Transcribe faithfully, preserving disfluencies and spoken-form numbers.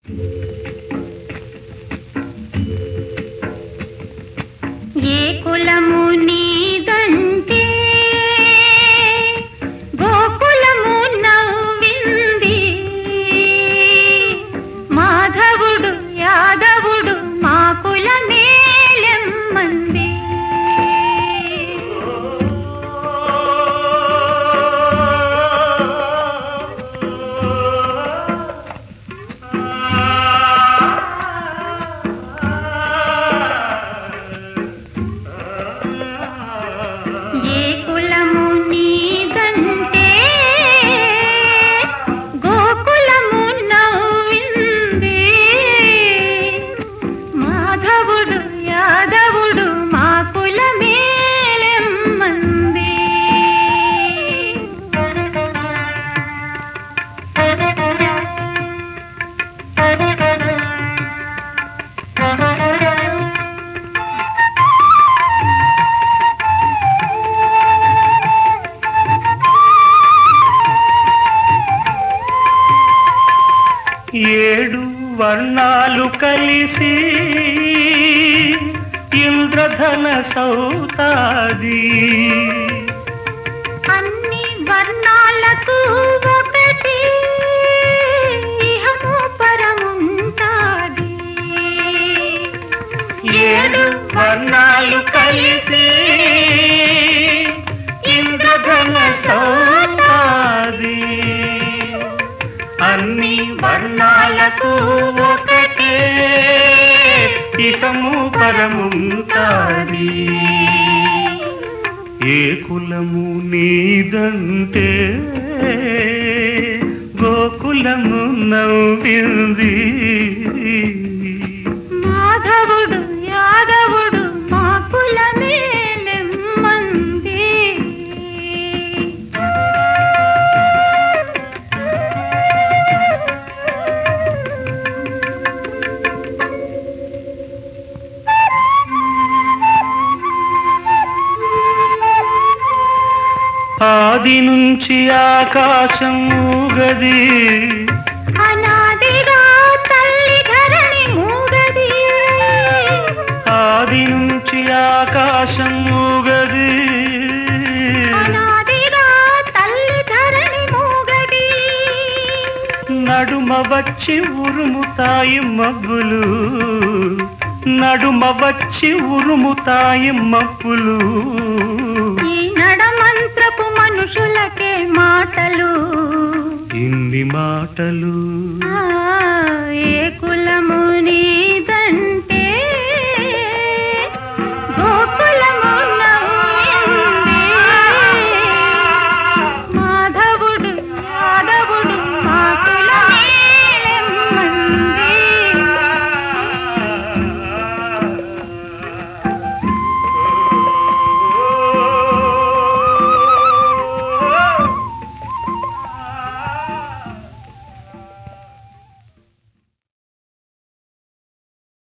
ఏ కులము నీదంటే గోకులము నవ్వింది, మాధవుడు యాదవుడు మా కులమేలెమ్మంది. ఏ కులము నీదంటే గోకులము నవ్వింది, మాధవుడు యాదవుడు మా కులమేలెమ్మంది. ఏడు వర్ణాలు కలిసి ఇంద్రధన సౌతాది, అన్ని వర్ణాలకు ఒకటి ఇహము పరముంటాది. ఏడు వర్ణాలు కలిసి ఇంద్రధన సౌతాది, అన్ని వర్ణాలకు ఒకటే ఇహము పరముంటాది. ఏ కులము నీదంటే గోకులము నవ్వింది, మాధవుడు యాదవుడు మా కులమేలెమ్మంది. ఆది నుంచి ఆకాశం ఊగది, అనాదిగా తల్లి ధరణి మూగది. ఆది నుంచి ఆకాశం ఊగది, అనాదిగా తల్లి ధరణి మూగది. నడుమ వచ్చి ఉరుముతాయి మబ్బులు, నడుమ వచ్చి ఉరుముతాయి మబ్బులు. ఈ నడమంత్రపు మనుషులకే మాటలు, ఇన్ని మాటలు ఆ